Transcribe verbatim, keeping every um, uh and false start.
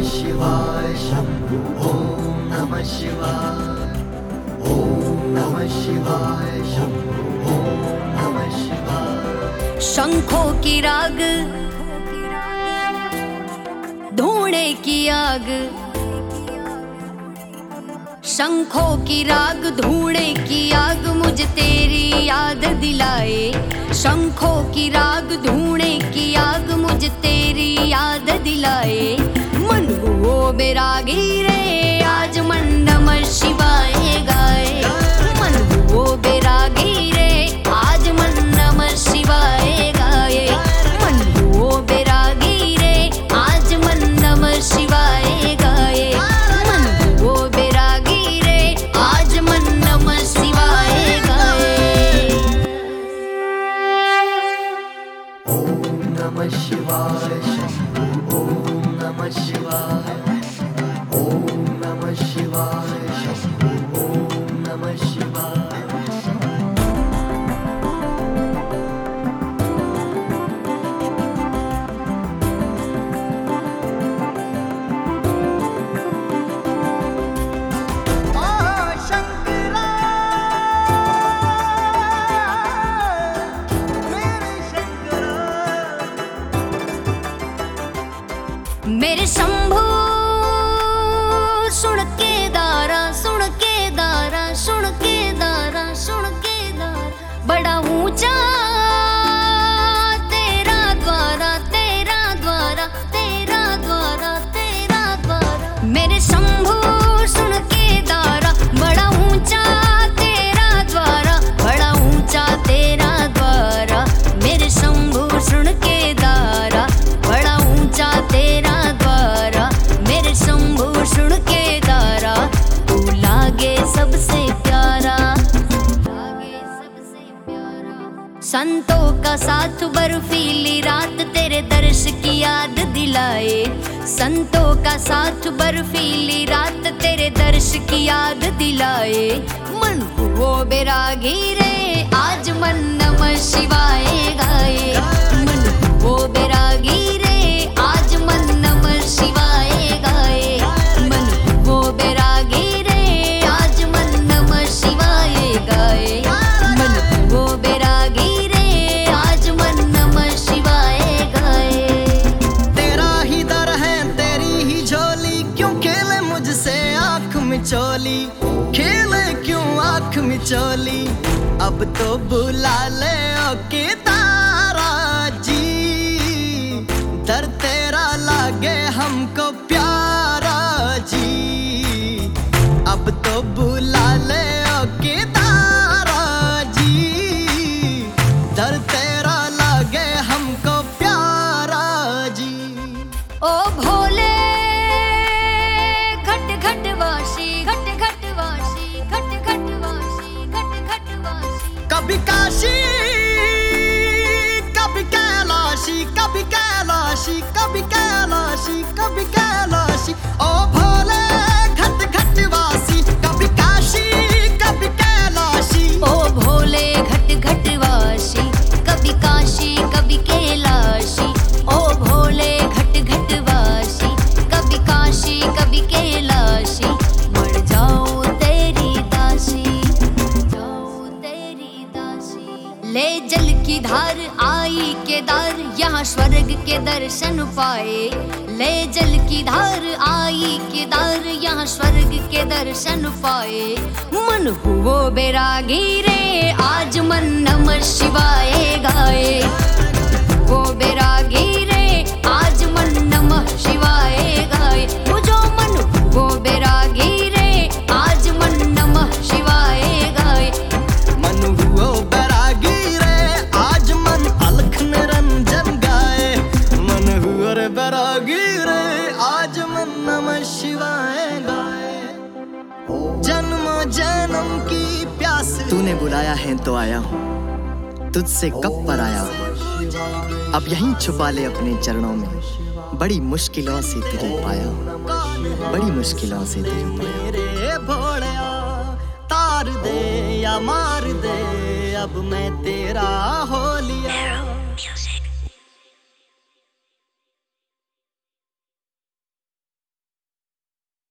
नमः शिवाय शंभु। ओम नमः शिवाय। ओम नमः शिवाय शंभु। ओम नमः शिवाय। शंखों की राग, धूणे की आग, शंखों की राग धूणे की आग मुझे तेरी याद दिलाए। शंखों की राग धूणे की आग मुझे तेरी याद दिलाए। मन हुओ बैरागी रे आज मन नमः शिवाय गाए। मन हुओ बैरागी रे आज मन नमः शिवाय गाए। मन हुओ बैरागी रे आज मन नमः शिवाय गाए। मन हुओ बैरागी रे आज मन नमः शिवाय गाए। ओम नमः शिवाय शंभु। ओम नमः शिवाय। ओम नमः शिवाय शंभु। ओम नमः शिवाय। मेरे शंभू सुन के दारा, सुन के दारा, सुन के दारा, सुन के दारा। बड़ा ऊंचा तेरा द्वारा, तेरा द्वारा, तेरा द्वारा, तेरा द्वारा। मेरे शंभू सुन के दारा, बड़ा ऊंचा तेरा द्वारा, बड़ा ऊंचा तेरा द्वारा। मेरे शंभू सुन के दारा, बड़ा ऊंचा तेरा द्वारा। मेरे शंभू सुन के दारा, तू लागे सबसे प्यारा, लागे सबसे प्यारा। संतों का साथ बर्फीली रात तेरे दर्श की याद दिलाए। संतों का साथ बर्फीली रात तेरे दर्श की याद दिलाए। मन हुओ बैरागी रे आज मन नमः शिवाय गाए। मन हुओ बैरागी रे आज मन नमः शिवाय गाए। मन हुओ बैरागी रे आज मन नमः शिवाय गाए। मन हुओ बैरागी रे आज मन नमः शिवाय गाए। तेरा ही दर है तेरी ही झोली, क्यों खेले मुझसे आँख मिचोली। खेले क्यों आँख मिचोली, अब तो बुला ले ओ के तारा जी। दर तेरा लागे हमको प्यारा जी, अब तो बुला ले ओ के तारा जी। दर तेरा लागे हमको प्यारा जी। ओ भोले घट घट वासी, घट घट वासी, घट घट वासी, घट घट वासी। कभी काशी कभी कैलाशी, कभी कैलाशी, कभी कैलाशी, कभी कैलाशी। ओ भोले घट घट वासी, कभी काशी कभी कैलाशी। ओ भोले घट घट वासी, कभी काशी कभी कैलाशी। ओ भोले घट घट वासी, कभी काशी कभी कैलाशी। मर जाओ तेरी दासी, जाओ तेरी दासी। ले जल की धार आई केदार, यहाँ स्वर्ग के दर्शन पाए। ले जल की धार आई केदार, यहाँ स्वर्ग के दर्शन पाए। मन हुओ बैरागी रे आज मन नमः शिवाय गाए। वो बैरागी रे आज मन नमः शिवाय गाए। वो जो मन हुओ बैरागी रे आज मन नमः शिवाय गाए। मन हुओ बैरागी रे आज मन अलख निरंजन गाए। मन हुओ रे बैरागी रे आज मन नमः शिवाय गाए। जन्मों जन्म की प्यास तूने बुलाया है तो आया हूँ, तुझसे कब पर आया हूँ। अब यहीं छुपा ले अपने चरणों में, बड़ी मुश्किलों से तुझे पाया हूँ, बड़ी मुश्किलों से तुझे पाया। मेरे भोलिया तार दे या मार दे, अब मैं तेरा हो लिया।